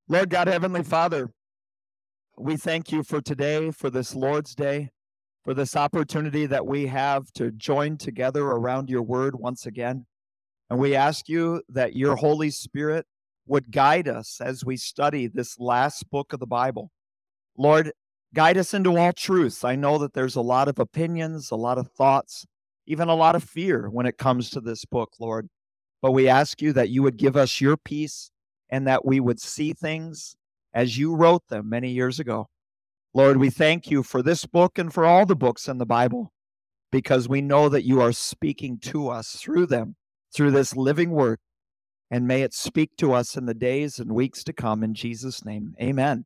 Lord God, Heavenly Father, we thank you for today, for this Lord's Day, for this opportunity that we have to join together around your word once again. And we ask you that your Holy Spirit would guide us as we study this last book of the Bible. Lord, guide us into all truths. I know that there's a lot of opinions, a lot of thoughts, even a lot of fear when it comes to this book, Lord. But we ask you that you would give us your peace and that we would see things as you wrote them many years ago. Lord, we thank you for this book and for all the books in the Bible because we know that you are speaking to us through them, through this living word. And may it speak to us in the days and weeks to come. In Jesus' name, amen.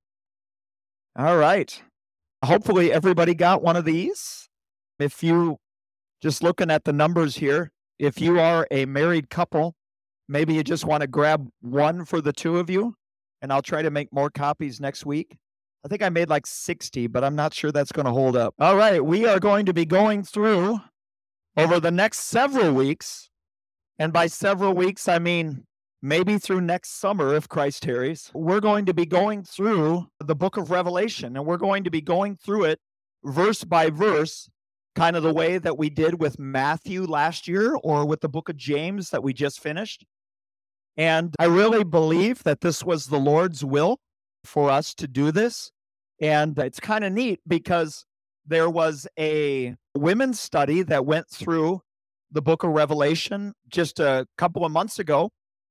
All right. Hopefully everybody got one of these. If you, just looking at the numbers here, if you are a married couple, maybe you just want to grab one for the two of you, and I'll try to make more copies next week. I think I made like 60, but I'm not sure that's going to hold up. All right, we are going to be going through over the next several weeks, and by several weeks, I mean maybe through next summer if Christ tarries. We're going to be going through the book of Revelation, and we're going to be going through it verse by verse, kind of the way that we did with Matthew last year or with the book of James that we just finished. And I really believe that this was the Lord's will for us to do this. And it's kind of neat because there was a women's study that went through the book of Revelation just a couple of months ago.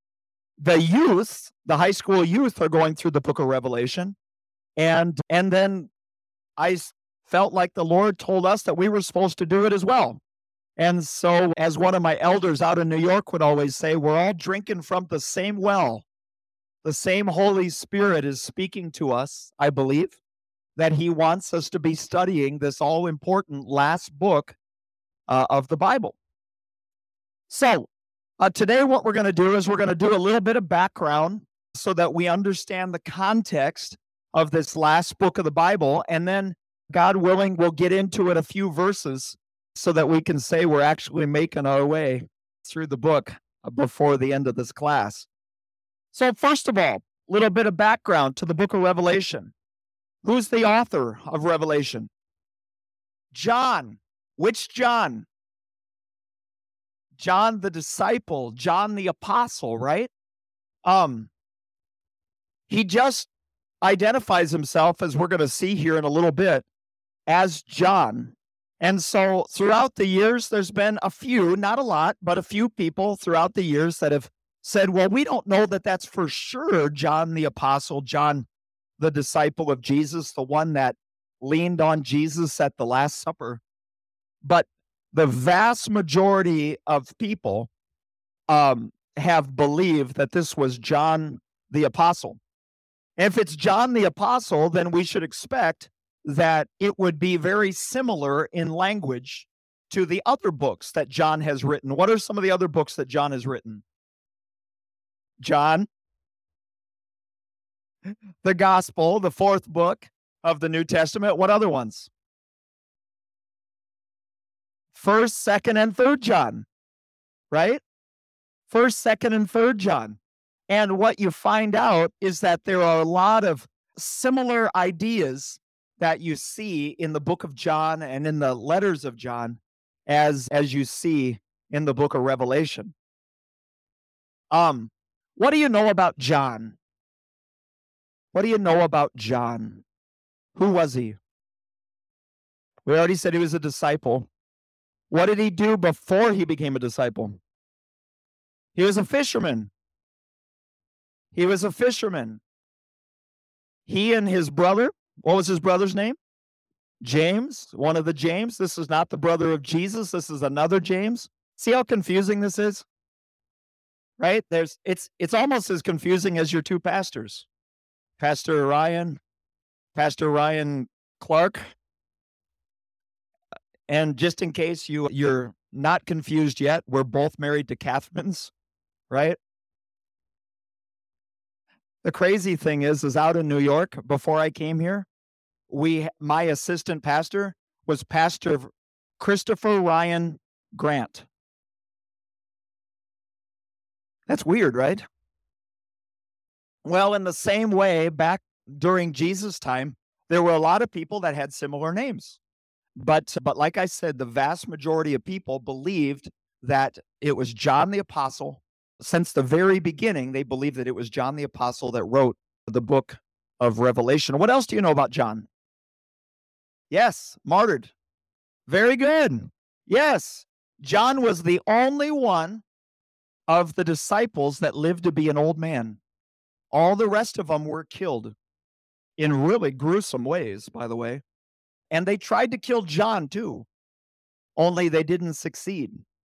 The youth, the high school youth, are going through the book of Revelation. And then I felt like the Lord told us that we were supposed to do it as well. And so, as one of my elders out in New York would always say, we're all drinking from the same well. The same Holy Spirit is speaking to us, I believe, that he wants us to be studying this all-important last book of the Bible. So, today what we're going to do is we're going to do a little bit of background so that we understand the context of this last book of the Bible, and then, God willing, we'll get into it a few verses so that we can say we're actually making our way through the book before the end of this class. So first of all, a little bit of background to the book of Revelation. Who's the author of Revelation? John. Which John? John the disciple, John the apostle, right? He just identifies himself, as we're going to see here in a little bit, as John. And so throughout the years, there's been a few, not a lot, but a few people throughout the years that have said, well, we don't know that that's for sure John the apostle, John the disciple of Jesus, the one that leaned on Jesus at the Last Supper. But the vast majority of people have believed that this was John the apostle. If it's John the apostle, then we should expect that it would be very similar in language to the other books that John has written. What are some of the other books that John has written? John, the Gospel, the fourth book of the New Testament. What other ones? First, second, and third John, right? First, second, and third John. And what you find out is that there are a lot of similar ideas that you see in the book of John and in the letters of John as you see in the book of Revelation. What do you know about John? What do you know about John? Who was he? We already said he was a disciple. What did he do before he became a disciple? He was a fisherman. He was a fisherman. He and his brother, what was his brother's name? James, one of the James. This is not the brother of Jesus. This is another James. See how confusing this is? Right? It's almost as confusing as your two pastors. Pastor Ryan Clark. And just in case you're not confused yet, we're both married to Catherines, right? The crazy thing is out in New York, before I came here, my assistant pastor was Pastor Christopher Ryan Grant. That's weird, right? Well, in the same way, back during Jesus' time, there were a lot of people that had similar names. But like I said, the vast majority of people believed that it was John the Apostle. Since the very beginning, they believed that it was John the Apostle that wrote the book of Revelation. What else do you know about John? Yes, martyred. Very good. Yes, John was the only one of the disciples that lived to be an old man. All the rest of them were killed in really gruesome ways, by the way. And they tried to kill John too, only they didn't succeed.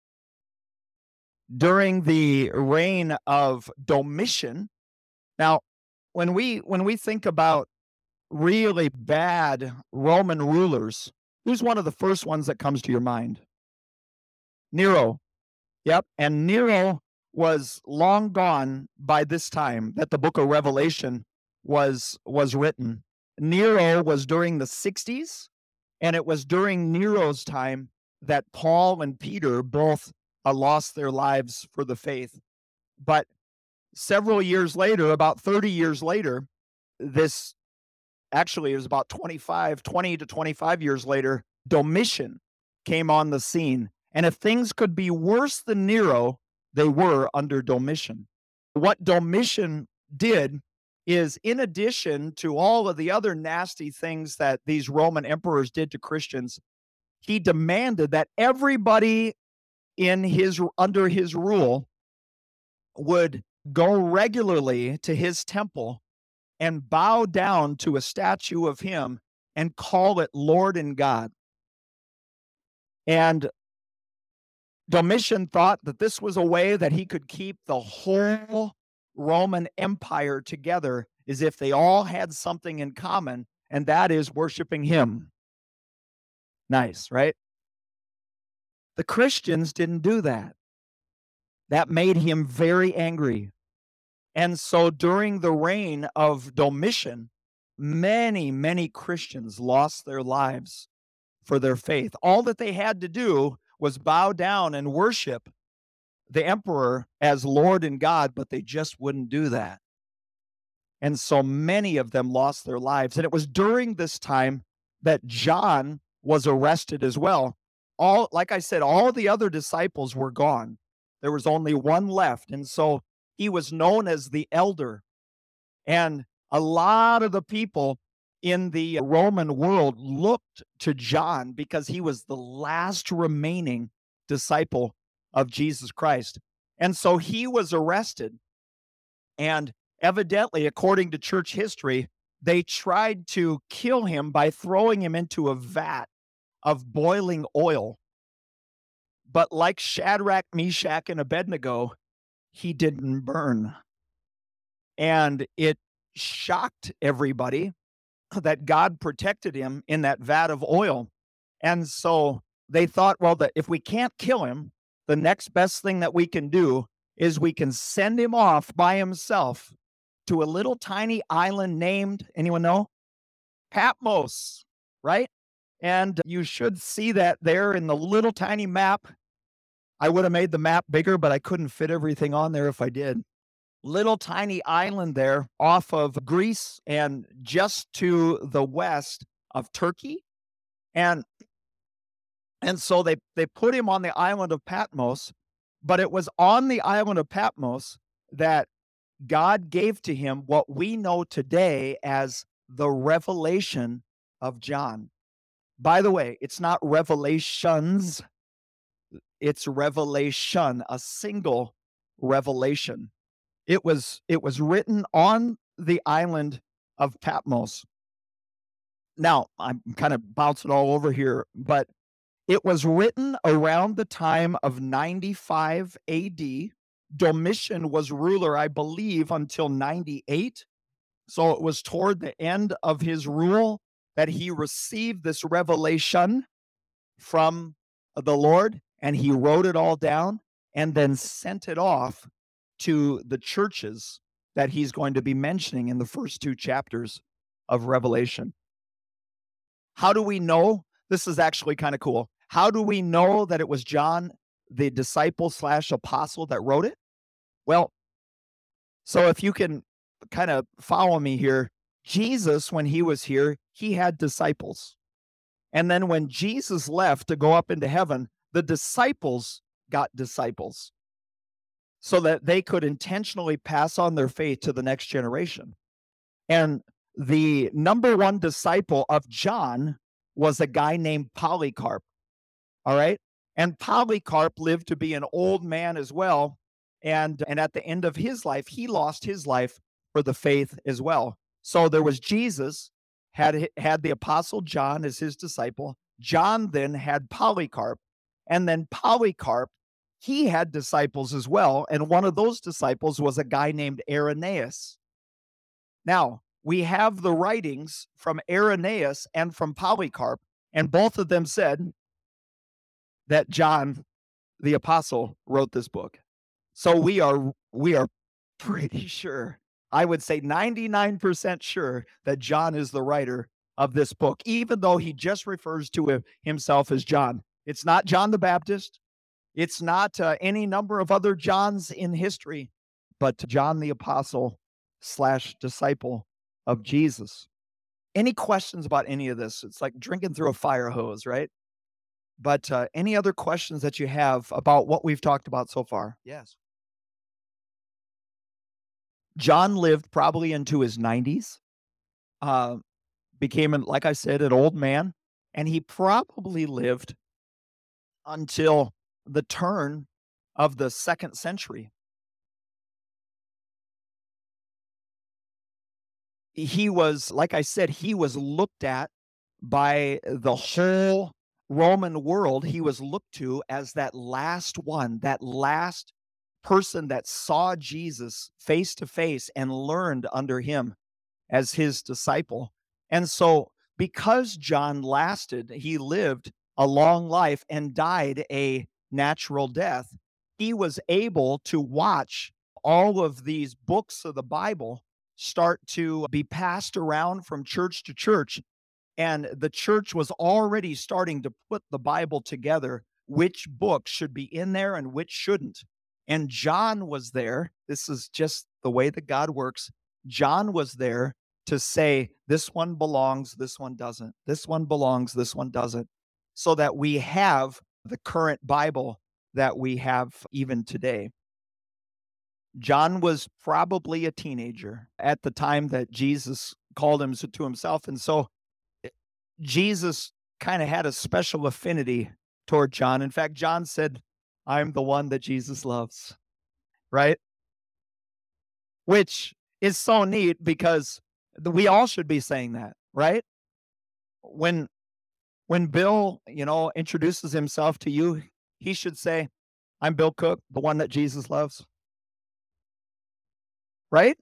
During the reign of Domitian, now when we think about really bad Roman rulers, who's one of the first ones that comes to your mind? Nero. Yep. And Nero was long gone by this time that the book of Revelation was written. Nero was during the 60s, and it was during Nero's time that Paul and Peter both lost their lives for the faith. But several years later, about 30 years later, this actually it was about 20 to 25 years later, Domitian came on the scene. And if things could be worse than Nero, they were under Domitian. What Domitian did is, in addition to all of the other nasty things that these Roman emperors did to Christians, he demanded that everybody under his rule would go regularly to his temple and bow down to a statue of him and call it Lord and God. And Domitian thought that this was a way that he could keep the whole Roman Empire together, as if they all had something in common, and that is worshiping him. Nice, right? The Christians didn't do that. That made him very angry. And so during the reign of Domitian, many, many Christians lost their lives for their faith. All that they had to do was bow down and worship the emperor as Lord and God, but they just wouldn't do that. And so many of them lost their lives. And it was during this time that John was arrested as well. Like I said, all the other disciples were gone. There was only one left. And so he was known as the elder. And a lot of the people in the Roman world looked to John because he was the last remaining disciple of Jesus Christ. And so he was arrested. And evidently, according to church history, they tried to kill him by throwing him into a vat of boiling oil. But like Shadrach, Meshach, and Abednego, he didn't burn. And it shocked everybody that God protected him in that vat of oil. And so they thought, well, that if we can't kill him, the next best thing that we can do is we can send him off by himself to a little tiny island named, anyone know? Patmos, right? And you should see that there in the little tiny map. I would have made the map bigger, but I couldn't fit everything on there if I did. Little tiny island there off of Greece and just to the west of Turkey. And so they put him on the island of Patmos, but it was on the island of Patmos that God gave to him what we know today as the revelation of John. By the way, it's not revelations, it's revelation, a single revelation. It was written on the island of Patmos. Now, I'm kind of bouncing all over here, but it was written around the time of 95 AD. Domitian was ruler, I believe, until 98. So it was toward the end of his rule that he received this revelation from the Lord, and he wrote it all down and then sent it off to the churches that he's going to be mentioning in the first two chapters of Revelation. How do we know? This is actually kind of cool. How do we know that it was John, the disciple / apostle, that wrote it? Well, so if you can kind of follow me here. Jesus, when he was here, he had disciples. And then when Jesus left to go up into heaven, the disciples got disciples so that they could intentionally pass on their faith to the next generation. And the number one disciple of John was a guy named Polycarp. All right. And Polycarp lived to be an old man as well. And at the end of his life, he lost his life for the faith as well. So there was Jesus, had the apostle John as his disciple. John then had Polycarp. And then Polycarp, he had disciples as well. And one of those disciples was a guy named Irenaeus. Now, we have the writings from Irenaeus and from Polycarp, and both of them said that John, the apostle, wrote this book. So we are pretty sure, I would say 99% sure, that John is the writer of this book, even though he just refers to himself as John. It's not John the Baptist. It's not any number of other Johns in history, but John the apostle / disciple of Jesus. Any questions about any of this? It's like drinking through a fire hose, right? But any other questions that you have about what we've talked about so far? Yes. John lived probably into his 90s, became, like I said, an old man, and he probably lived until the turn of the 2nd century. He was, like I said, he was looked at by the whole Roman world. He was looked to as that last one, that last person that saw Jesus face to face and learned under him as his disciple. And so because John lasted, he lived a long life and died a natural death, he was able to watch all of these books of the Bible start to be passed around from church to church. And the church was already starting to put the Bible together, which books should be in there and which shouldn't. And John was there. This is just the way that God works. John was there to say, this one belongs, this one doesn't. This one belongs, this one doesn't. So that we have the current Bible that we have even today. John was probably a teenager at the time that Jesus called him to himself. And so Jesus kind of had a special affinity toward John. In fact, John said, I'm the one that Jesus loves, right? Which is so neat because we all should be saying that, right? When Bill, introduces himself to you, he should say, I'm Bill Cook, the one that Jesus loves. Right?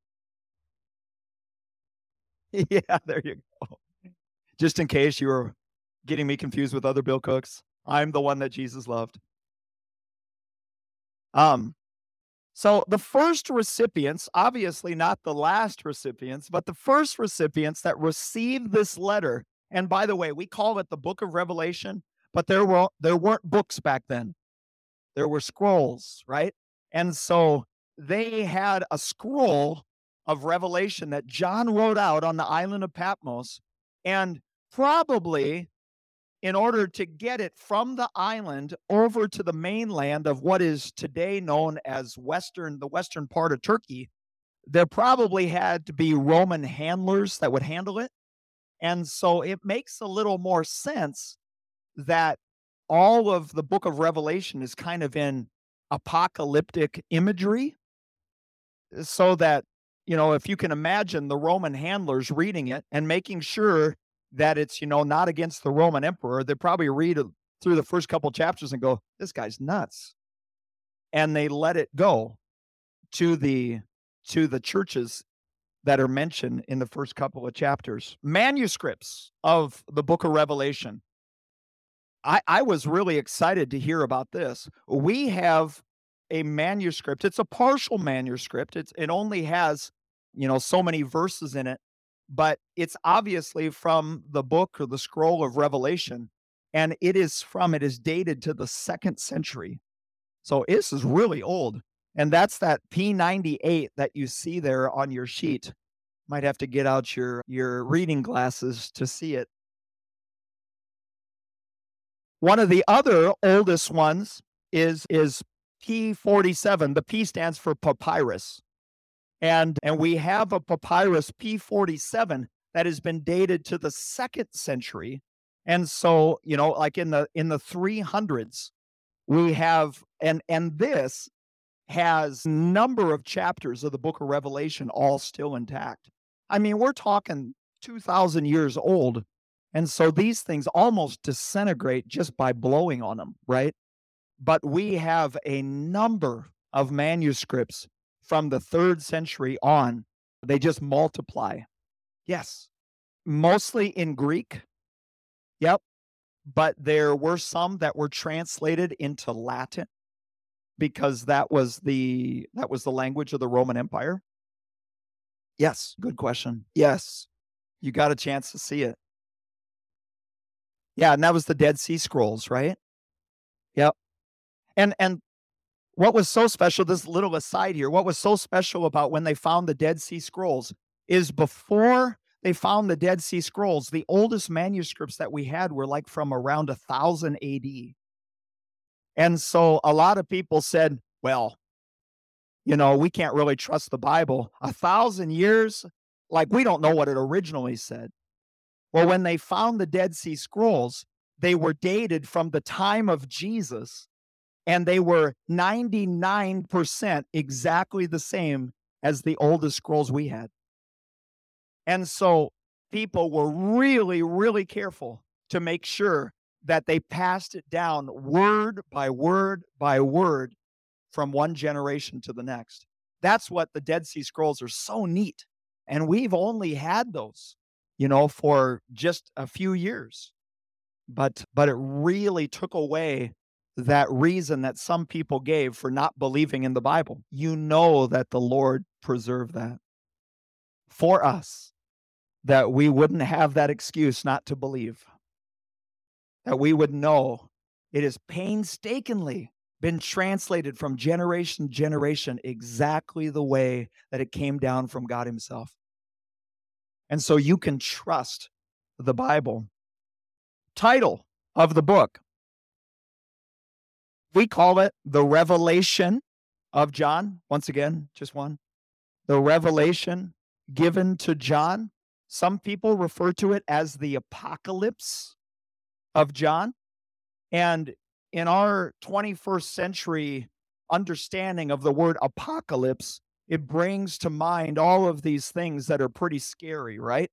Yeah, there you go. Just in case you were getting me confused with other Bill Cooks, I'm the one that Jesus loved. So the first recipients, obviously not the last recipients, but the first recipients that received this letter, and by the way, we call it the Book of Revelation, but there weren't books back then. There were scrolls, right? And so they had a scroll of Revelation that John wrote out on the island of Patmos, and probably in order to get it from the island over to the mainland of what is today known as the western part of Turkey, there probably had to be Roman handlers that would handle it. And so it makes a little more sense that all of the book of Revelation is kind of in apocalyptic imagery, so that, if you can imagine the Roman handlers reading it and making sure that it's, not against the Roman emperor, they probably read through the first couple chapters and go, this guy's nuts. And they let it go to the churches that are mentioned in the first couple of chapters. Manuscripts of the book of Revelation. I was really excited to hear about this. We have a manuscript. It's a partial manuscript. It only has, so many verses in it, but it's obviously from the book or the scroll of Revelation, and it is dated to the 2nd century. So this is really old. And that's that P98 that you see there on your sheet. Might have to get out your reading glasses to see it. One of the other oldest ones is P47. The P stands for papyrus. And we have a papyrus P47 that has been dated to the 2nd century. And so, like in the 300s, we have and this has number of chapters of the book of Revelation all still intact. I mean, we're talking 2,000 years old. And so these things almost disintegrate just by blowing on them, right? But we have a number of manuscripts from the 3rd century on. They just multiply. Yes. Mostly in Greek. Yep. But there were some that were translated into Latin because that was the language of the Roman Empire. Yes, good question. Yes. You got a chance to see it. Yeah, and that was the Dead Sea Scrolls, right? Yep. And what was so special, this little aside here, what was so special about when they found the Dead Sea Scrolls is before they found the Dead Sea Scrolls, the oldest manuscripts that we had were like from around 1000 AD. And so a lot of people said, well, we can't really trust the Bible. 1,000 years, like we don't know what it originally said. Well, when they found the Dead Sea Scrolls, they were dated from the time of Jesus, and they were 99% exactly the same as the oldest scrolls we had. And so people were really, really careful to make sure that they passed it down word by word by word from one generation to the next. That's what the Dead Sea Scrolls are so neat. And we've only had those, for just a few years. But it really took away that reason that some people gave for not believing in the Bible. That the Lord preserved that for us, that we wouldn't have that excuse not to believe, that we would know it is painstakingly been translated from generation to generation exactly the way that it came down from God himself. And so you can trust the Bible. Title of the book, we call it The Revelation of John. Once again, just one. The revelation given to John. Some people refer to it as the Apocalypse of John. And in our 21st century understanding of the word apocalypse, it brings to mind all of these things that are pretty scary, right?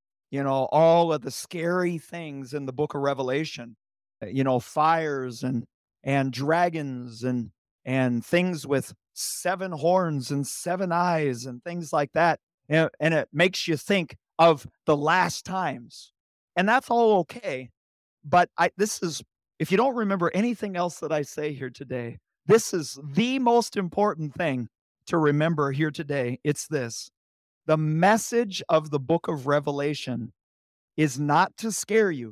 All of the scary things in the book of Revelation, fires and dragons and things with 7 horns and 7 eyes and things like that. And it makes you think of the last times. And that's all okay. But if you don't remember anything else that I say here today, this is the most important thing to remember here today. It's this. The message of the book of Revelation is not to scare you.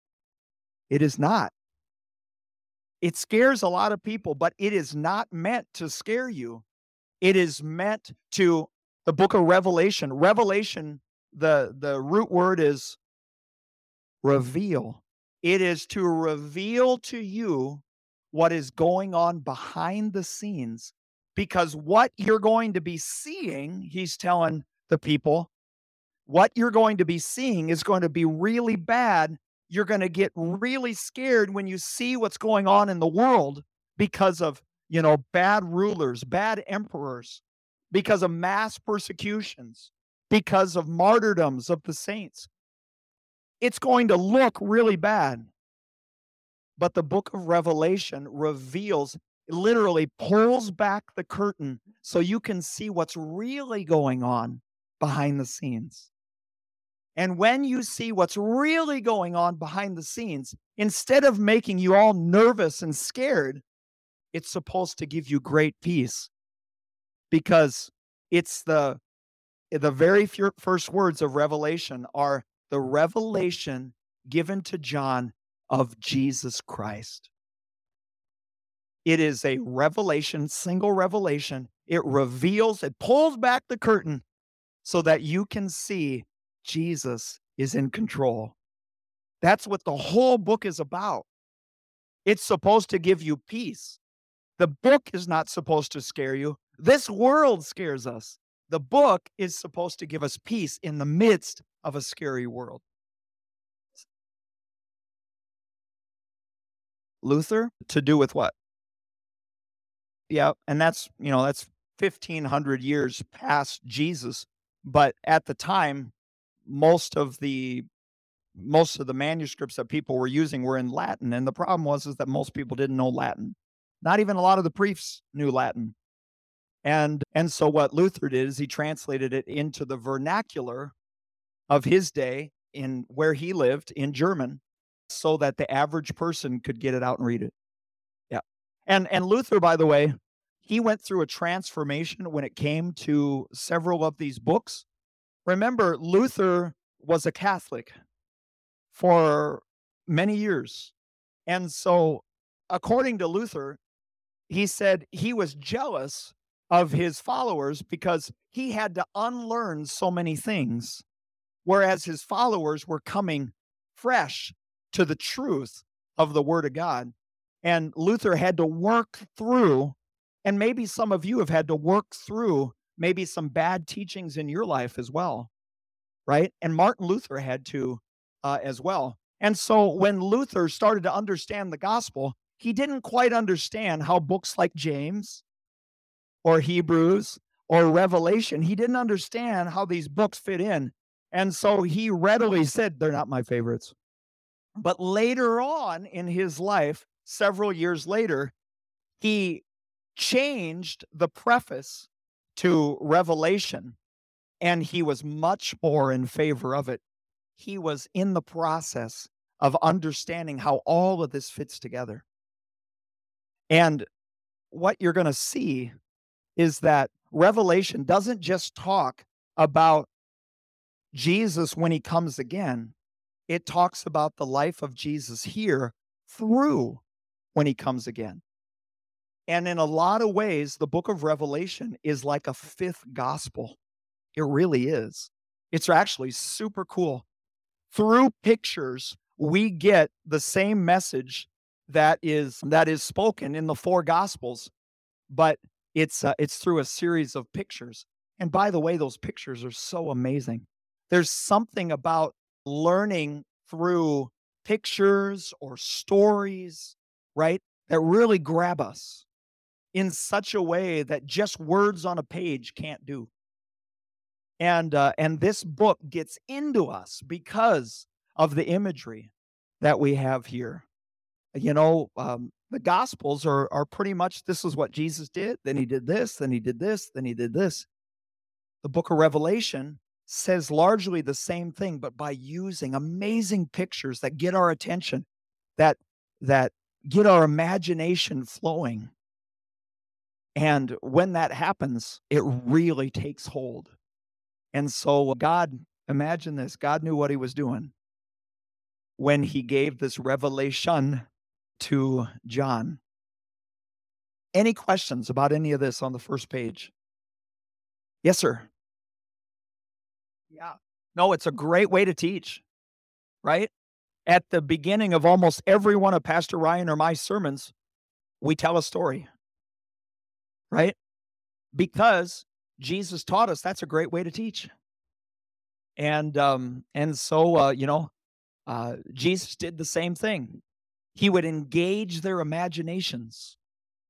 It is not. It scares a lot of people, but it is not meant to scare you. It is meant to, the book of Revelation. Revelation, the root word is reveal. It is to reveal to you what is going on behind the scenes, because what you're going to be seeing, he's telling the people, what you're going to be seeing is going to be really bad. You're going to get really scared when you see what's going on in the world because of, bad rulers, bad emperors, because of mass persecutions, because of martyrdoms of the saints. It's going to look really bad. But the book of Revelation reveals, literally pulls back the curtain so you can see what's really going on behind the scenes. And when you see what's really going on behind the scenes, instead of making you all nervous and scared, it's supposed to give you great peace, because it's the very first words of Revelation are the revelation given to John of Jesus Christ. It is a revelation, single revelation. It reveals, it pulls back the curtain so that you can see Jesus is in control. That's what the whole book is about. It's supposed to give you peace. The book is not supposed to scare you. This world scares us. The book is supposed to give us peace in the midst of a scary world. Luther, to do with what? Yeah, and that's 1,500 years past Jesus. But at the time, most of the most of the manuscripts that people were using were in Latin, and the problem was that most people didn't know Latin. Not even a lot of the priests knew Latin. And so what Luther did is he translated it into the vernacular of his day in where he lived in German so that the average person could get it out and read it. Yeah. And Luther, by the way, he went through a transformation when it came to several of these books. Remember, Luther was a Catholic for many years. And so, according to Luther, he said he was jealous of his followers because he had to unlearn so many things, whereas his followers were coming fresh to the truth of the Word of God. And Luther had to work through, and maybe some of you have had to work through maybe some bad teachings in your life as well, right? And Martin Luther had to as well. And so when Luther started to understand the gospel, he didn't quite understand how books like James or Hebrews or Revelation, he didn't understand how these books fit in. And so he readily said, they're not my favorites. But later on in his life, several years later, he changed the preface to Revelation, and he was much more in favor of it. He was in the process of understanding how all of this fits together. And what you're going to see is that Revelation doesn't just talk about Jesus when he comes again. It talks about the life of Jesus here through when he comes again. And in a lot of ways, the book of Revelation is like a fifth gospel. It really is. It's actually super cool. Through pictures, we get the same message that is spoken in the four gospels, but it's through a series of pictures. And by the way, those pictures are so amazing. There's something about learning through pictures or stories, right, that really grab us in such a way that just words on a page can't do. And this book gets into us because of the imagery that we have here. The Gospels are pretty much, this is what Jesus did, then he did this, then he did this, then he did this. The book of Revelation says largely the same thing, but by using amazing pictures that get our attention, that get our imagination flowing. And when that happens, it really takes hold. And so God, imagine this, God knew what he was doing when he gave this revelation to John. Any questions about any of this on the first page? Yes, sir. Yeah. No, it's a great way to teach, right? At the beginning of almost every one of Pastor Ryan or my sermons, we tell a story, right? Because Jesus taught us that's a great way to teach. And so Jesus did the same thing. He would engage their imaginations.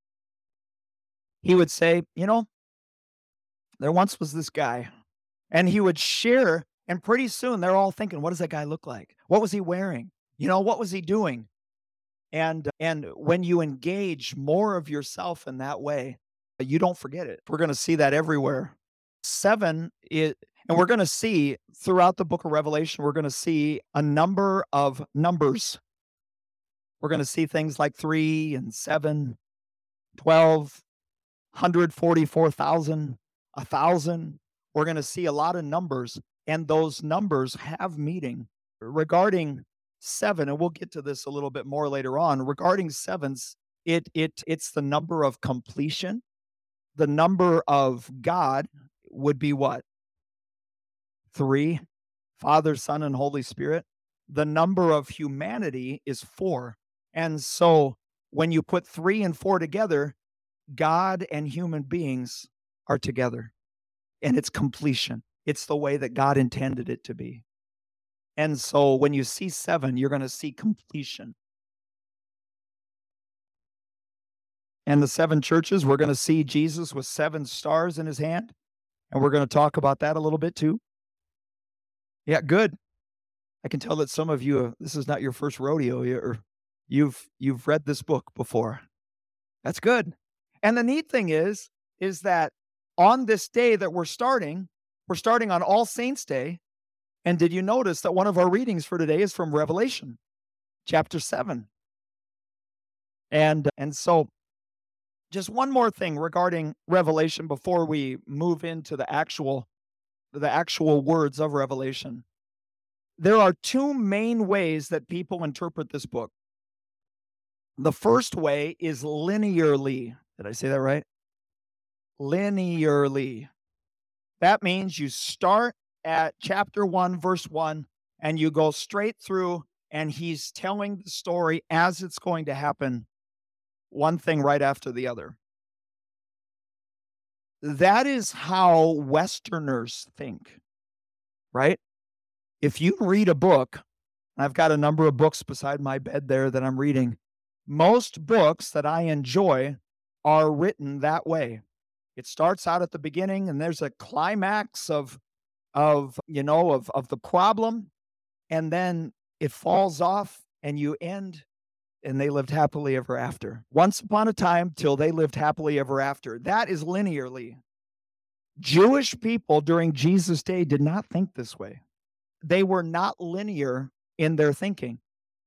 He would say, there once was this guy, and he would share, and pretty soon they're all thinking, what does that guy look like? What was he wearing? What was he doing? And when you engage more of yourself in that way, you don't forget it. We're going to see that everywhere. 7 is, and we're going to see throughout the book of Revelation, we're going to see a number of numbers. We're going to see things like 3 and 7, 12, 144,000, 1,000. We're going to see a lot of numbers, and those numbers have meaning. Regarding 7, and we'll get to this a little bit more later on, regarding 7, It's the number of completion. The number of God would be what? 3, Father, Son, and Holy Spirit. The number of humanity is 4. And so when you put 3 and 4 together, God and human beings are together. And it's completion. It's the way that God intended it to be. And so when you see 7, you're going to see completion. And the 7 churches, we're going to see Jesus with 7 stars in his hand. And we're going to talk about that a little bit too. Yeah, good. I can tell that some of you, this is not your first rodeo, or you've read this book before. That's good. And the neat thing is that on this day that we're starting on All Saints Day. And did you notice that one of our readings for today is from Revelation chapter 7? And so just one more thing regarding Revelation before we move into the actual words of Revelation. There are 2 main ways that people interpret this book. The first way is linearly. Did I say that right? Linearly. That means you start at chapter 1, verse 1, and you go straight through, and he's telling the story as it's going to happen, one thing right after the other. That is how Westerners think, right? If you read a book, I've got a number of books beside my bed there that I'm reading. Most books that I enjoy are written that way. It starts out at the beginning, and there's a climax of the problem, and then it falls off, and you end, and they lived happily ever after. Once upon a time, till they lived happily ever after. That is linearly. Jewish people during Jesus' day did not think this way. They were not linear in their thinking.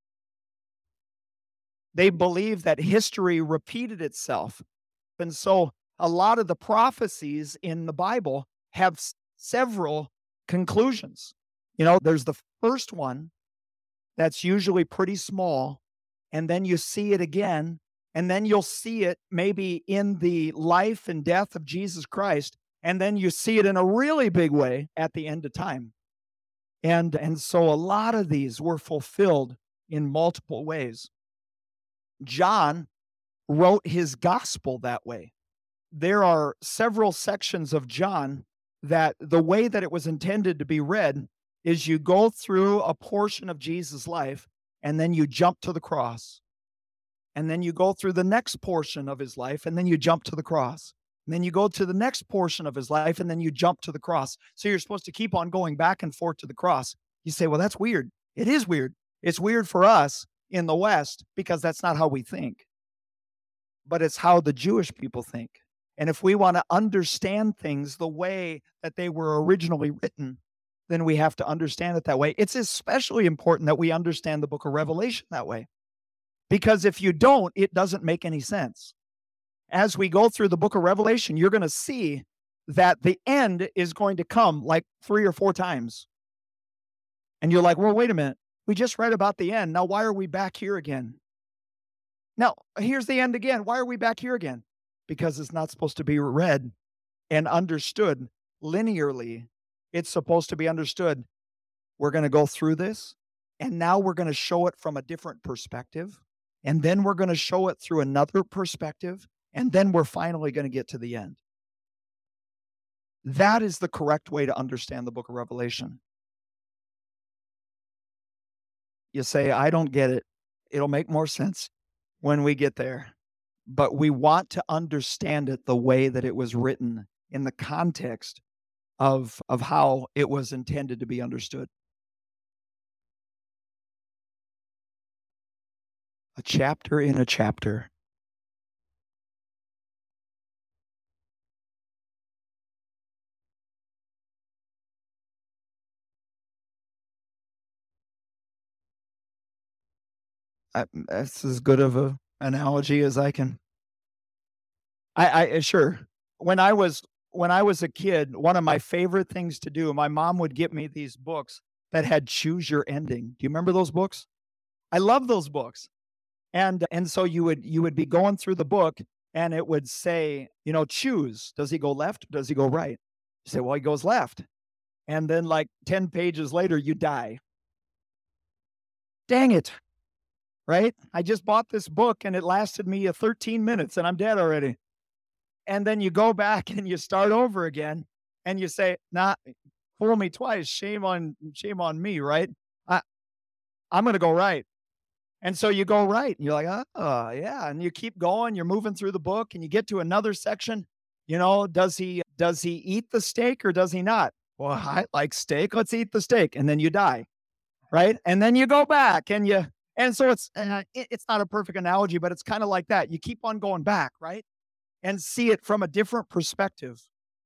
They believed that history repeated itself. And so a lot of the prophecies in the Bible have several conclusions. There's the first one that's usually pretty small, and then you see it again, and then you'll see it maybe in the life and death of Jesus Christ, and then you see it in a really big way at the end of time. And so a lot of these were fulfilled in multiple ways. John wrote his gospel that way. There are several sections of John that the way that it was intended to be read is you go through a portion of Jesus' life, and then you jump to the cross. And then you go through the next portion of his life, and then you jump to the cross. And then you go to the next portion of his life, and then you jump to the cross. So you're supposed to keep on going back and forth to the cross. You say, well, that's weird. It is weird. It's weird for us in the West because that's not how we think. But it's how the Jewish people think. And if we want to understand things the way that they were originally written, then we have to understand it that way. It's especially important that we understand the book of Revelation that way. Because if you don't, it doesn't make any sense. As we go through the book of Revelation, you're going to see that the end is going to come like 3 or 4 times. And you're like, well, wait a minute. We just read about the end. Now, why are we back here again? Now, here's the end again. Why are we back here again? Because it's not supposed to be read and understood linearly. It's supposed to be understood. We're going to go through this, and now we're going to show it from a different perspective, and then we're going to show it through another perspective, and then we're finally going to get to the end. That is the correct way to understand the book of Revelation. You say, I don't get it. It'll make more sense when we get there. But we want to understand it the way that it was written in the context of how it was intended to be understood. A chapter in a chapter. That's as good of an analogy as I can. I sure. When I was a kid, one of my favorite things to do, my mom would get me these books that had choose your ending. Do you remember those books? I love those books. And so you would be going through the book, and it would say, choose. Does he go left? Does he go right? You say, well, he goes left. And then like 10 pages later, you die. Dang it. Right? I just bought this book and it lasted me 13 minutes and I'm dead already. And then you go back and you start over again and you say, nah, fool me twice. Shame on me, right? I'm going to go right. And so you go right and you're like, oh, yeah. And you keep going, you're moving through the book and you get to another section. Does he eat the steak or does he not? Well, I like steak. Let's eat the steak. And then you die. Right. And then you go back and so it's not a perfect analogy, but it's kind of like that. You keep on going back. Right. And see it from a different perspective.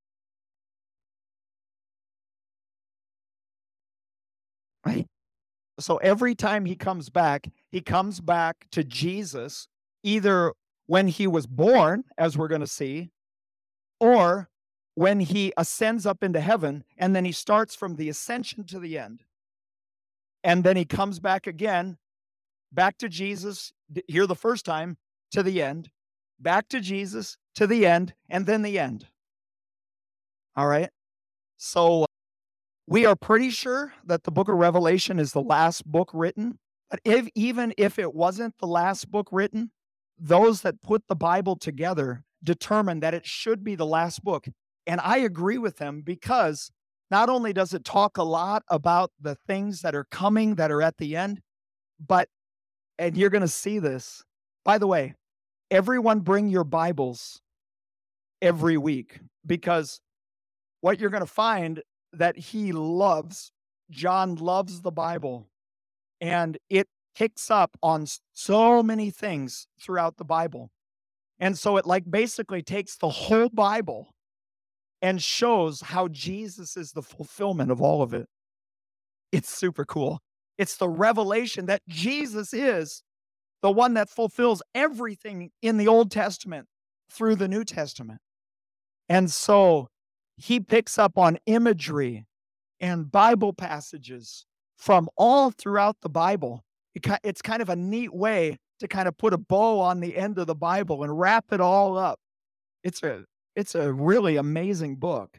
Right. So every time he comes back to Jesus, either when he was born, as we're going to see, or when he ascends up into heaven, and then he starts from the ascension to the end. And then he comes back again, back to Jesus, here the first time, to the end, back to Jesus, to the end, and then the end. All right? So we are pretty sure that the book of Revelation is the last book written. But even if it wasn't the last book written, those that put the Bible together determined that it should be the last book. And I agree with them because not only does it talk a lot about the things that are coming that are at the end, and you're going to see this. By the way, everyone bring your Bibles every week, because what you're going to find that John loves the Bible, and it picks up on so many things throughout the Bible. And so it basically takes the whole Bible and shows how Jesus is the fulfillment of all of it. It's super cool. It's the revelation that Jesus is the one that fulfills everything in the Old Testament through the New Testament. And so he picks up on imagery and Bible passages from all throughout the Bible. It's kind of a neat way to kind of put a bow on the end of the Bible and wrap it all up. It's a really amazing book.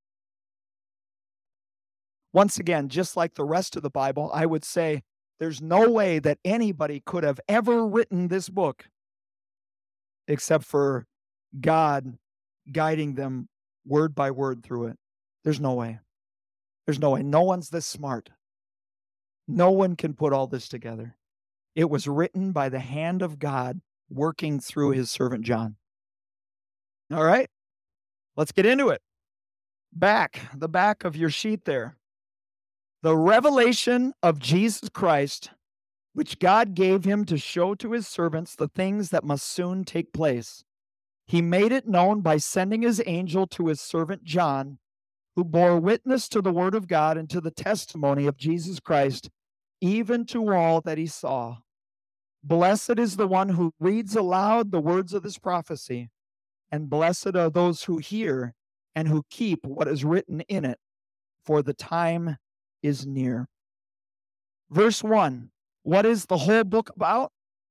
Once again, just like the rest of the Bible, I would say there's no way that anybody could have ever written this book except for God guiding them word by word through it. There's no way. There's no way. No one's this smart. No one can put all this together. It was written by the hand of God working through his servant John. All right, let's get into it. The back of your sheet there. The revelation of Jesus Christ, which God gave him to show to his servants the things that must soon take place. He made it known by sending his angel to his servant John, who bore witness to the word of God and to the testimony of Jesus Christ, even to all that he saw. Blessed is the one who reads aloud the words of this prophecy, and blessed are those who hear and who keep what is written in it, for the time is near. Verse 1. What is the whole book about?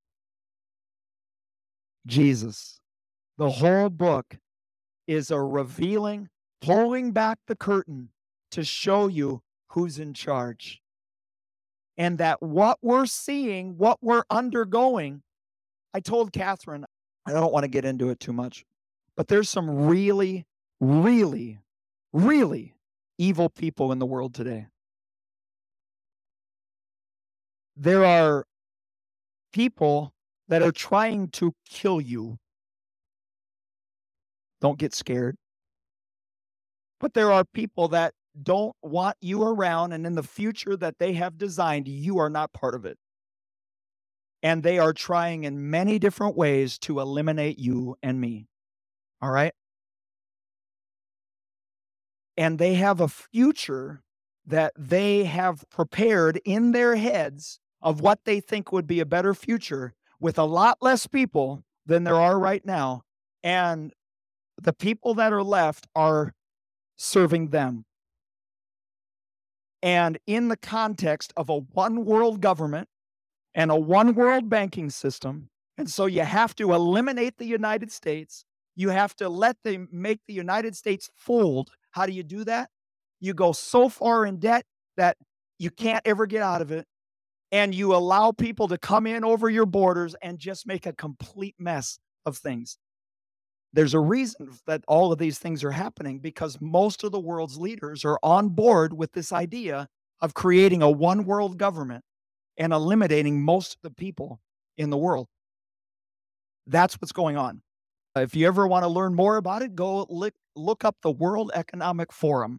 Jesus. The whole book is a revealing, pulling back the curtain to show you who's in charge. And that what we're seeing, what we're undergoing, I told Catherine, I don't want to get into it too much, but there's some really, really, really evil people in the world today. There are people that are trying to kill you. Don't get scared. But there are people that don't want you around, and in the future that they have designed, you are not part of it. And they are trying in many different ways to eliminate you and me. All right? And they have a future that they have prepared in their heads of what they think would be a better future with a lot less people than there are right now. And the people that are left are serving them. And in the context of a one world government and a one world banking system. And so you have to eliminate the United States. You have to make the United States fold. How do you do that? You go so far in debt that you can't ever get out of it. And you allow people to come in over your borders and just make a complete mess of things. There's a reason that all of these things are happening, because most of the world's leaders are on board with this idea of creating a one world government and eliminating most of the people in the world. That's what's going on. If you ever want to learn more about it, go look up the World Economic Forum.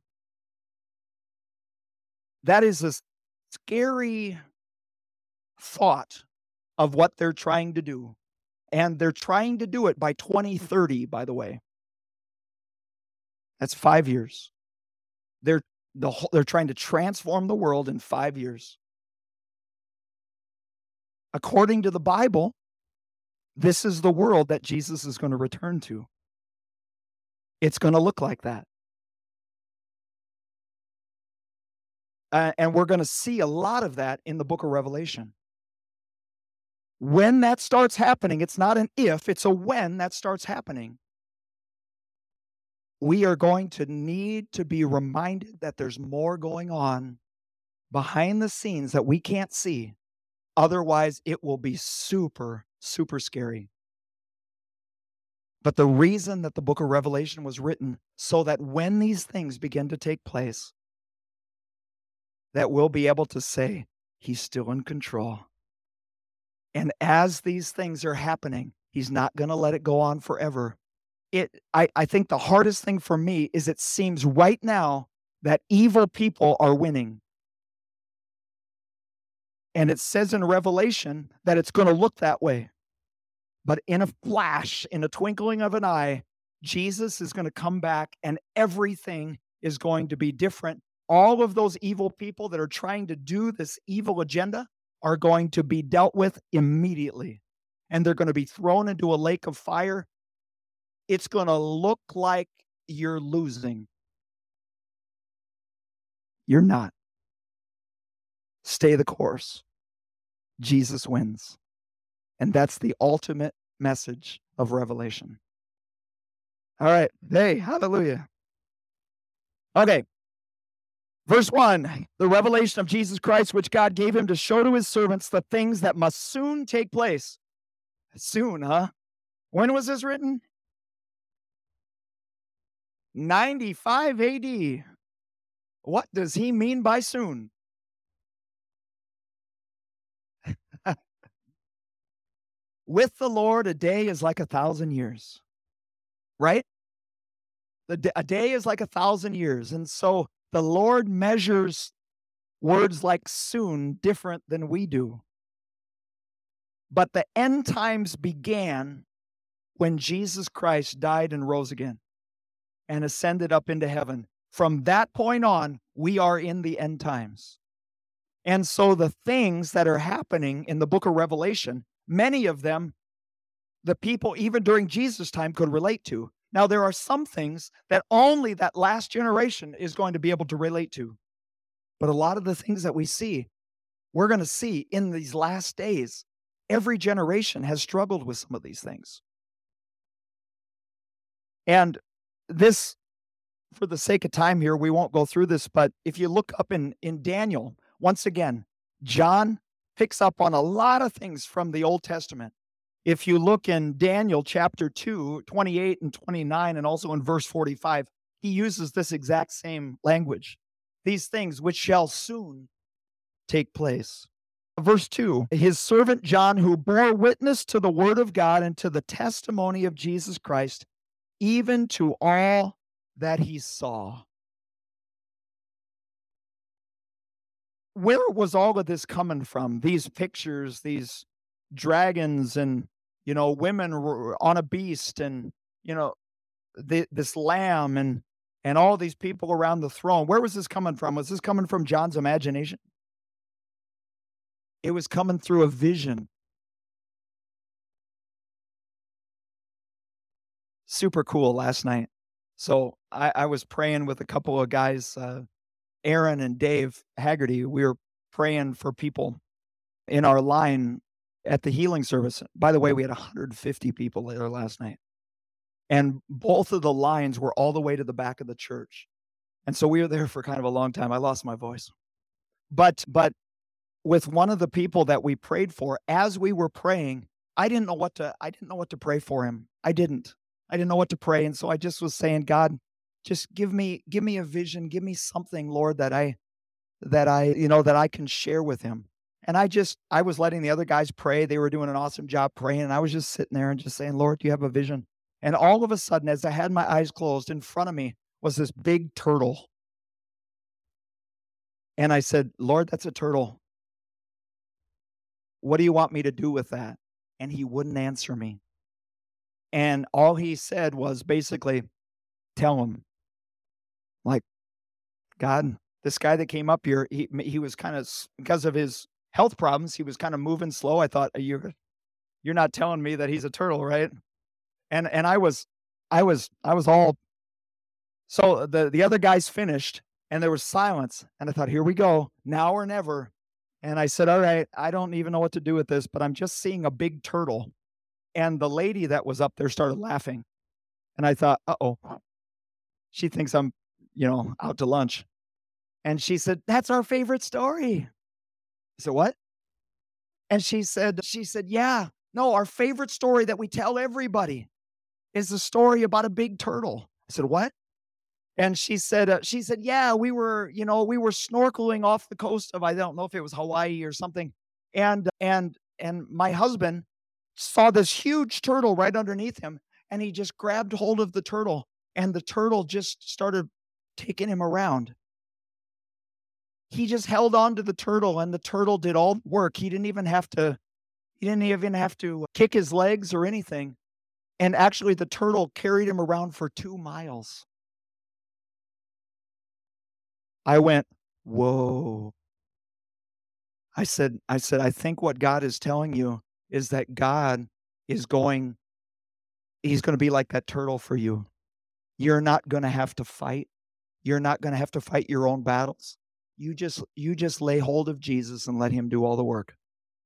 That is a scary thought of what they're trying to do. And they're trying to do it by 2030, by the way. That's 5 years. They're trying to transform the world in 5 years. According to the Bible, this is the world that Jesus is going to return to. It's going to look like that. And we're going to see a lot of that in the book of Revelation. When that starts happening, it's not an if, it's a when that starts happening. We are going to need to be reminded that there's more going on behind the scenes that we can't see. Otherwise, it will be super, super scary. But the reason that the book of Revelation was written, so that when these things begin to take place, that we'll be able to say, He's still in control. And as these things are happening, He's not going to let it go on forever. I think the hardest thing for me is it seems right now that evil people are winning. And it says in Revelation that it's going to look that way. But in a flash, in a twinkling of an eye, Jesus is going to come back and everything is going to be different. All of those evil people that are trying to do this evil agenda are going to be dealt with immediately. And they're going to be thrown into a lake of fire. It's going to look like you're losing. You're not. Stay the course. Jesus wins. And that's the ultimate message of Revelation. All right. Hey, hallelujah. Okay. Verse 1, the revelation of Jesus Christ, which God gave him to show to his servants the things that must soon take place. Soon, huh? When was this written? 95 AD. What does he mean by soon? With the Lord, a day is like 1,000 years, right? A day is like 1,000 years. And so the Lord measures words like soon different than we do. But the end times began when Jesus Christ died and rose again and ascended up into heaven. From that point on, we are in the end times. And so the things that are happening in the book of Revelation, many of them, the people even during Jesus' time could relate to. Now, there are some things that only that last generation is going to be able to relate to. But a lot of the things that we see, we're going to see in these last days. Every generation has struggled with some of these things. And this, for the sake of time here, we won't go through this, but if you look up in Daniel, once again, John picks up on a lot of things from the Old Testament. If you look in Daniel chapter 2, 28 and 29, and also in verse 45, he uses this exact same language. These things which shall soon take place. Verse 2, his servant John, who bore witness to the word of God and to the testimony of Jesus Christ, even to all that he saw. Where was all of this coming from? These pictures, these dragons and, women on a beast and, this lamb and all these people around the throne. Where was this coming from? Was this coming from John's imagination? It was coming through a vision. Super cool last night. So I was praying with a couple of guys, Aaron and Dave Haggerty. We were praying for people in our line at the healing service. By the way, we had 150 people there last night. And both of the lines were all the way to the back of the church. And so we were there for kind of a long time. I lost my voice. But with one of the people that we prayed for, as we were praying, I didn't know what to pray for him. I didn't know what to pray. And so I just was saying, God, just give me a vision, give me something, Lord, that I can share with him. And I was letting the other guys pray. They were doing an awesome job praying. And I was just sitting there and just saying, Lord, do you have a vision? And all of a sudden, as I had my eyes closed, in front of me was this big turtle. And I said, Lord, that's a turtle. What do you want me to do with that? And he wouldn't answer me. And all he said was basically, tell him, like, God, this guy that came up here, he was kind of, because of his health problems, he was kind of moving slow. I thought, you're not telling me that he's a turtle, right? And I was all, so the other guys finished and there was silence. And I thought, here we go, now or never. And I said, all right, I don't even know what to do with this, but I'm just seeing a big turtle. And the lady that was up there started laughing. And I thought, uh-oh, she thinks I'm, out to lunch. And she said, that's our favorite story. I said, what? And she said, yeah, no, our favorite story that we tell everybody is the story about a big turtle. I said, what? And she said, yeah, we were snorkeling off the coast of, I don't know if it was Hawaii or something. And my husband saw this huge turtle right underneath him. And he just grabbed hold of the turtle and the turtle just started taking him around. He just held on to the turtle and the turtle did all the work. He didn't even have to kick his legs or anything. And actually the turtle carried him around for 2 miles. I went, whoa. I said, I think what God is telling you is that God is going, he's going to be like that turtle for you. You're not going to have to fight. You're not going to have to fight your own battles. You just lay hold of Jesus and let him do all the work.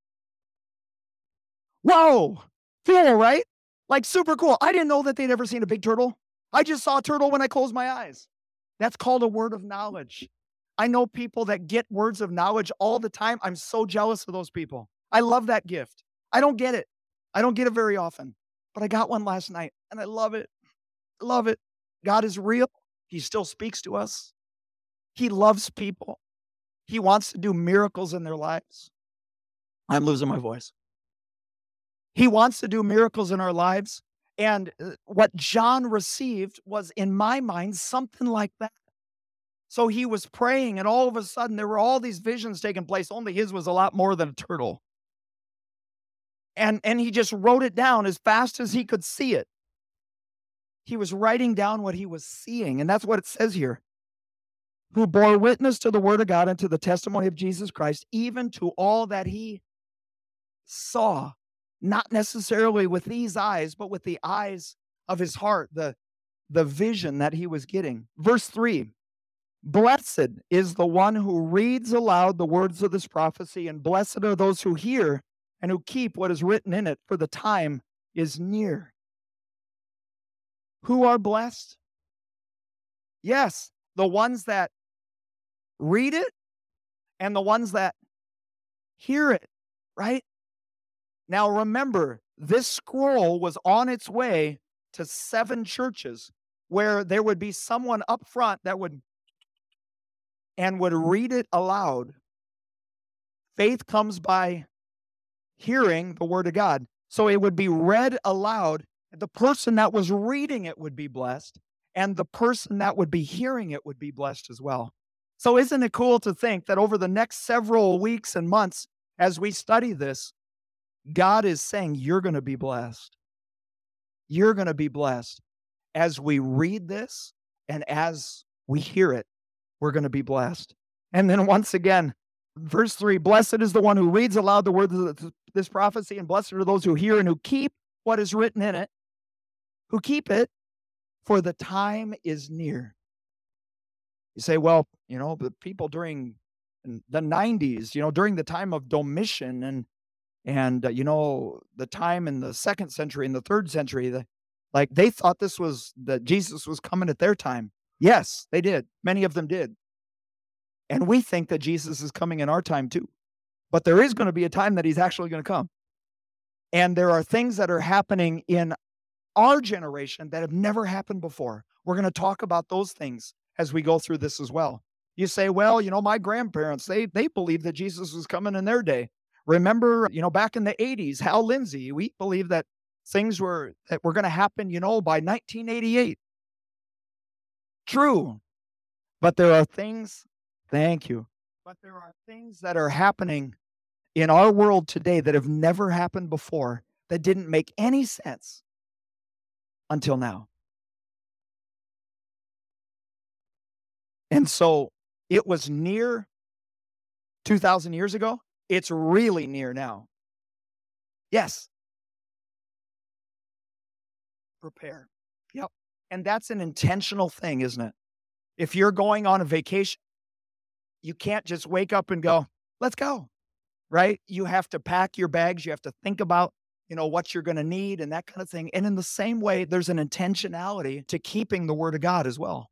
Whoa! Cool, right? Like super cool. I didn't know that they'd ever seen a big turtle. I just saw a turtle when I closed my eyes. That's called a word of knowledge. I know people that get words of knowledge all the time. I'm so jealous of those people. I love that gift. I don't get it. I don't get it very often, but I got one last night and I love it. I love it. God is real. He still speaks to us. He loves people. He wants to do miracles in their lives. I'm losing my voice. He wants to do miracles in our lives. And what John received was, in my mind, something like that. So he was praying, and all of a sudden, there were all these visions taking place. Only his was a lot more than a turtle. And he just wrote it down as fast as he could see it. He was writing down what he was seeing, and that's what it says here. Who bore witness to the word of God and to the testimony of Jesus Christ, even to all that he saw, not necessarily with these eyes, but with the eyes of his heart, the vision that he was getting. Verse 3, blessed is the one who reads aloud the words of this prophecy, and blessed are those who hear and who keep what is written in it, for the time is near. Who are blessed? Yes, the ones that read it and the ones that hear it, right? Now remember, this scroll was on its way to 7 churches where there would be someone up front that would read it aloud. Faith comes by hearing the word of God. So it would be read aloud. The person that was reading it would be blessed, and the person that would be hearing it would be blessed as well. So isn't it cool to think that over the next several weeks and months, as we study this, God is saying, you're going to be blessed. You're going to be blessed. As we read this and as we hear it, we're going to be blessed. And then once again, verse 3, blessed is the one who reads aloud the words of this prophecy, and blessed are those who hear and who keep what is written in it, who keep it, for the time is near. You say, well, the people during the 90s, during the time of Domitian and the time in the 2nd century and the 3rd century, like they thought that Jesus was coming at their time. Yes, they did. Many of them did. And we think that Jesus is coming in our time too. But there is going to be a time that he's actually going to come. And there are things that are happening in our generation that have never happened before. We're going to talk about those things as we go through this as well. You say, well, my grandparents, they believed that Jesus was coming in their day. Remember, back in the 80s, Hal Lindsey, we believed that things were going to happen, by 1988. True. But there are things, thank you. But there are things that are happening in our world today that have never happened before, that didn't make any sense until now. And so it was near 2,000 years ago. It's really near now. Yes. Prepare. Yep. And that's an intentional thing, isn't it? If you're going on a vacation, you can't just wake up and go, let's go, right? You have to pack your bags. You have to think about, what you're going to need and that kind of thing. And in the same way, there's an intentionality to keeping the word of God as well.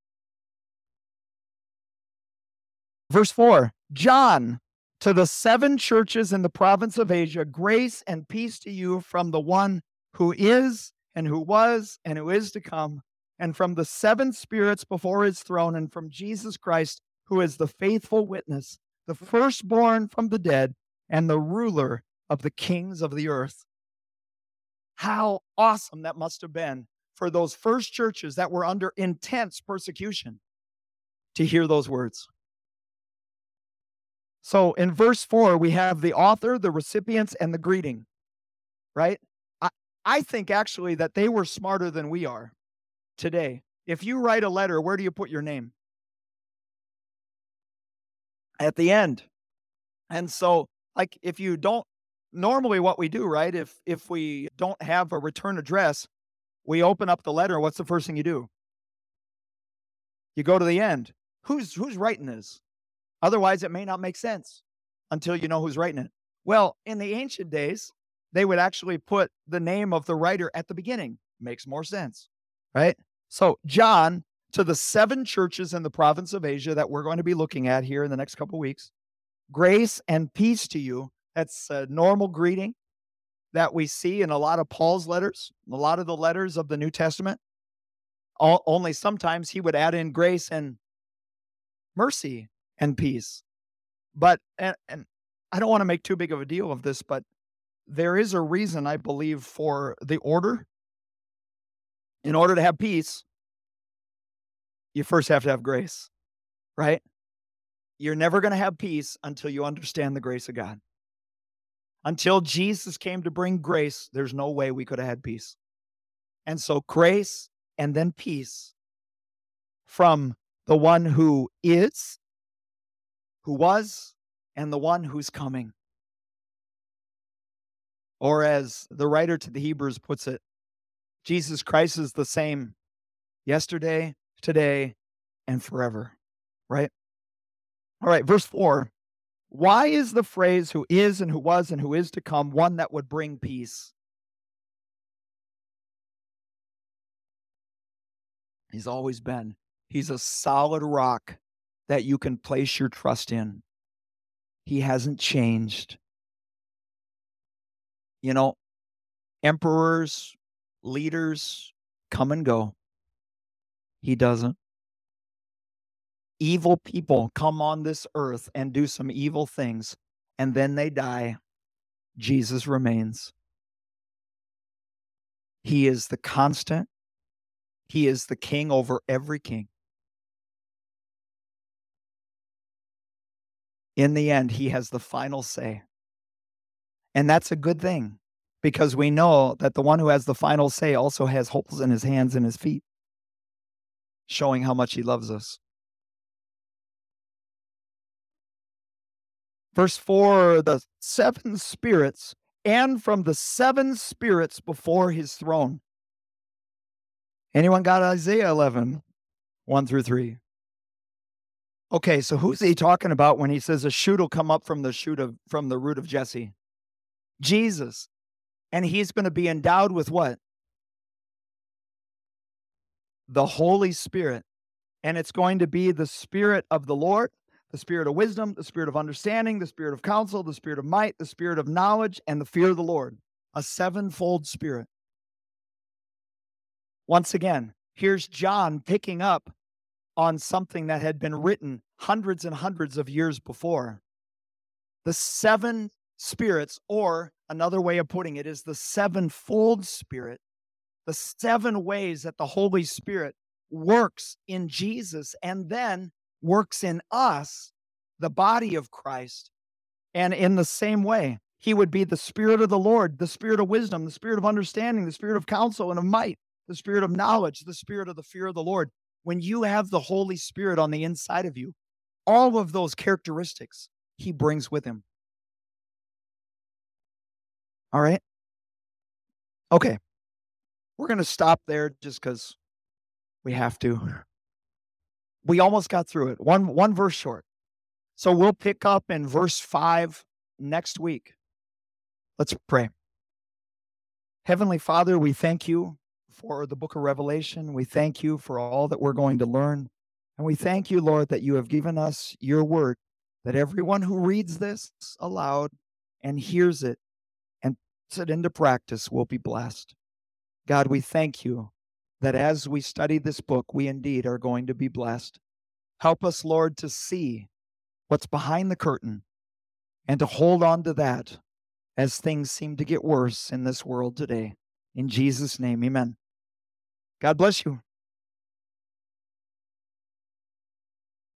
Verse 4, John, to the 7 churches in the province of Asia, grace and peace to you from the one who is and who was and who is to come, and from the 7 spirits before his throne, and from Jesus Christ, who is the faithful witness, the firstborn from the dead, and the ruler of the kings of the earth. How awesome that must have been for those first churches that were under intense persecution to hear those words. So in verse 4, we have the author, the recipients, and the greeting, right? I think actually that they were smarter than we are today. If you write a letter, where do you put your name? At the end. And so, like, if you don't, normally what we do, right? If we don't have a return address, we open up the letter. What's the first thing you do? You go to the end. Who's writing this? Otherwise, it may not make sense until you know who's writing it. Well, in the ancient days, they would actually put the name of the writer at the beginning. Makes more sense, right? So John, to the 7 churches in the province of Asia that we're going to be looking at here in the next couple of weeks, grace and peace to you. That's a normal greeting that we see in a lot of Paul's letters, a lot of the letters of the New Testament. Only sometimes he would add in grace and mercy and peace. But, and I don't want to make too big of a deal of this, but there is a reason, I believe, for the order. In order to have peace, you first have to have grace, right? You're never going to have peace until you understand the grace of God. Until Jesus came to bring grace, there's no way we could have had peace. And so grace and then peace from the one who is, who was, and the one who's coming. Or as the writer to the Hebrews puts it, Jesus Christ is the same yesterday, today, and forever, right? All right, verse 4. Why is the phrase who is and who was and who is to come one that would bring peace? He's always been. He's a solid rock that you can place your trust in. He hasn't changed. Emperors, leaders come and go. He doesn't. Evil people come on this earth and do some evil things, and then they die. Jesus remains. He is the constant. He is the king over every king. In the end, he has the final say. And that's a good thing, because we know that the one who has the final say also has holes in his hands and his feet, showing how much he loves us. Verse 4, the 7 spirits, and from the 7 spirits before his throne. Anyone got Isaiah 11, 1 through 3? Okay, so who's he talking about when he says a shoot will come up from the root of Jesse? Jesus. And he's going to be endowed with what? The Holy Spirit. And it's going to be the Spirit of the Lord, the Spirit of wisdom, the Spirit of understanding, the Spirit of counsel, the Spirit of might, the Spirit of knowledge, and the fear of the Lord. A sevenfold Spirit. Once again, here's John picking up on something that had been written hundreds and hundreds of years before. The seven spirits, or another way of putting it, is the sevenfold Spirit, the seven ways that the Holy Spirit works in Jesus and then works in us, the body of Christ. And in the same way, he would be the Spirit of the Lord, the Spirit of wisdom, the Spirit of understanding, the Spirit of counsel and of might, the Spirit of knowledge, the Spirit of the fear of the Lord. When you have the Holy Spirit on the inside of you, all of those characteristics he brings with him. All right? Okay. We're going to stop there just because we have to. We almost got through it. One verse short. So we'll pick up in verse 5 next week. Let's pray. Heavenly Father, we thank you for the book of Revelation. We thank you for all that we're going to learn. And we thank you, Lord, that you have given us your word, that everyone who reads this aloud and hears it and puts it into practice will be blessed. God, we thank you that as we study this book, we indeed are going to be blessed. Help us, Lord, to see what's behind the curtain and to hold on to that as things seem to get worse in this world today. In Jesus' name, amen. God bless you.